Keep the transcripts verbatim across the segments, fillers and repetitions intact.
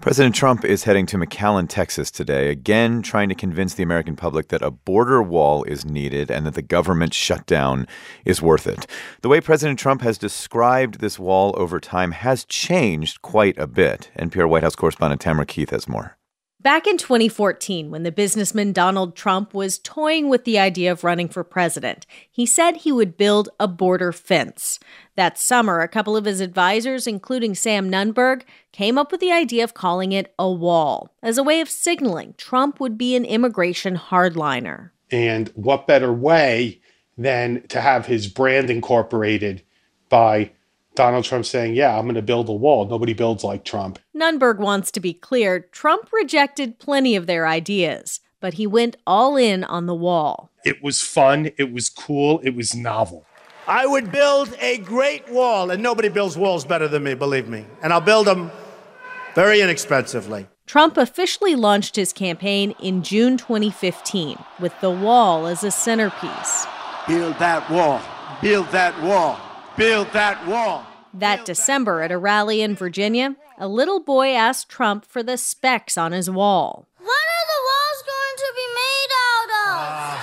President Trump is heading to McAllen, Texas today, again trying to convince the American public that a border wall is needed and that the government shutdown is worth it. The way President Trump has described this wall over time has changed quite a bit. N P R White House correspondent Tamara Keith has more. Back in twenty fourteen, when the businessman Donald Trump was toying with the idea of running for president, he said he would build a border fence. That summer, a couple of his advisors, including Sam Nunberg, came up with the idea of calling it a wall, as a way of signaling Trump would be an immigration hardliner. And what better way than to have his brand incorporated by Donald Trump saying, yeah, I'm going to build a wall. Nobody builds like Trump. Nunberg wants to be clear. Trump rejected plenty of their ideas, but he went all in on the wall. It was fun. It was cool. It was novel. I would build a great wall, and nobody builds walls better than me, believe me. And I'll build them very inexpensively. Trump officially launched his campaign in June twenty fifteen, with the wall as a centerpiece. Build that wall. Build that wall. Build that wall. That December at a rally in Virginia, a little boy asked Trump for the specs on his wall. What are the walls going to be made out of? Uh,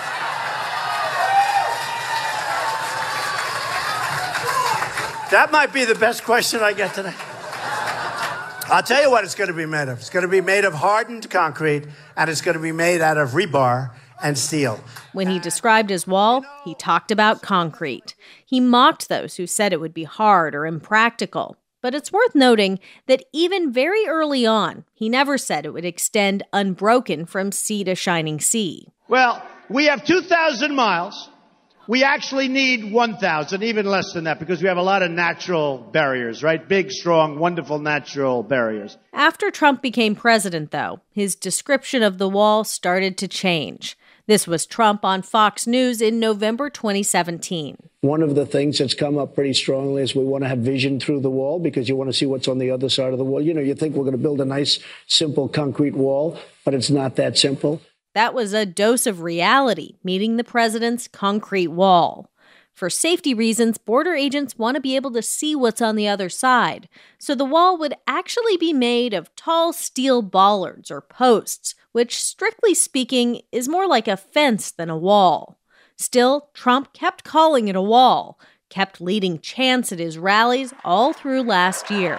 that might be the best question I get today. I'll tell you what it's going to be made of. It's going to be made of hardened concrete, and it's going to be made out of rebar and steel. When he described his wall, he talked about concrete. He mocked those who said it would be hard or impractical. But it's worth noting that even very early on, he never said it would extend unbroken from sea to shining sea. Well, we have two thousand miles. We actually need one thousand, even less than that, because we have a lot of natural barriers, right? Big, strong, wonderful natural barriers. After Trump became president, though, his description of the wall started to change. This was Trump on Fox News in November twenty seventeen. One of the things that's come up pretty strongly is we want to have vision through the wall because you want to see what's on the other side of the wall. You know, you think we're going to build a nice, simple concrete wall, but it's not that simple. That was a dose of reality, meeting the president's concrete wall. For safety reasons, border agents want to be able to see what's on the other side. So the wall would actually be made of tall steel bollards or posts, which, strictly speaking, is more like a fence than a wall. Still, Trump kept calling it a wall, kept leading chants at his rallies all through last year.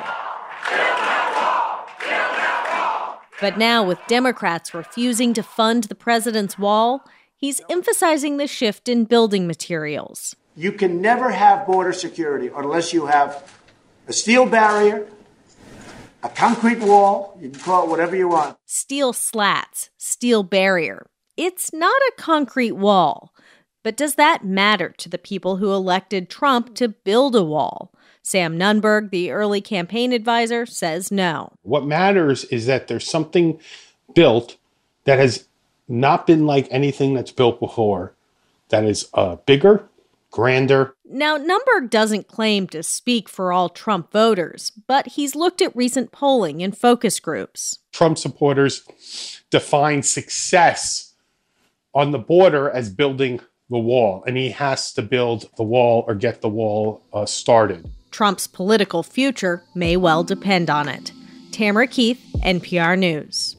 But now, with Democrats refusing to fund the president's wall, he's emphasizing the shift in building materials. You can never have border security unless you have a steel barrier, a concrete wall, you can call it whatever you want. Steel slats, steel barrier. It's not a concrete wall. But does that matter to the people who elected Trump to build a wall? Sam Nunberg, the early campaign advisor, says no. What matters is that there's something built that has not been like anything that's built before, that is uh, bigger, grander. Now, Nunberg doesn't claim to speak for all Trump voters, but he's looked at recent polling and focus groups. Trump supporters define success on the border as building the wall, and he has to build the wall or get the wall uh, started. Trump's political future may well depend on it. Tamara Keith, N P R News.